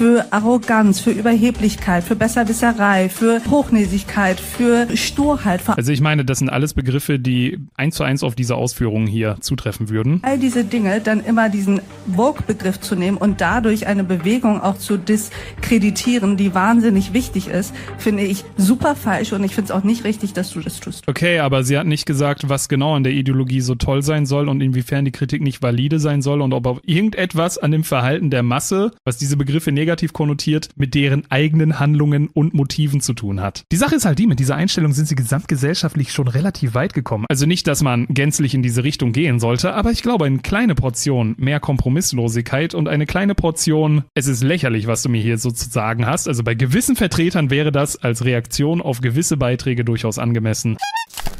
für Arroganz, für Überheblichkeit, für Besserwisserei, für Hochnäsigkeit, für Sturheit. Also ich meine, das sind alles Begriffe, die 1:1 auf diese Ausführungen hier zutreffen würden. All diese Dinge, dann immer diesen Vogue-Begriff zu nehmen und dadurch eine Bewegung auch zu diskreditieren, die wahnsinnig wichtig ist, finde ich super falsch und ich finde es auch nicht richtig, dass du das tust. Okay, aber sie hat nicht gesagt, was genau an der Ideologie so toll sein soll und inwiefern die Kritik nicht valide sein soll und ob auch irgendetwas an dem Verhalten der Masse, was diese Begriffe negativ konnotiert, mit deren eigenen Handlungen und Motiven zu tun hat. Die Sache ist halt die, mit dieser Einstellung sind sie gesamtgesellschaftlich schon relativ weit gekommen. Also nicht, dass man gänzlich in diese Richtung gehen sollte, aber ich glaube, eine kleine Portion mehr Kompromisslosigkeit und eine kleine Portion, es ist lächerlich, was du mir hier sozusagen hast. Also bei gewissen Vertretern wäre das als Reaktion auf gewisse Beiträge durchaus angemessen.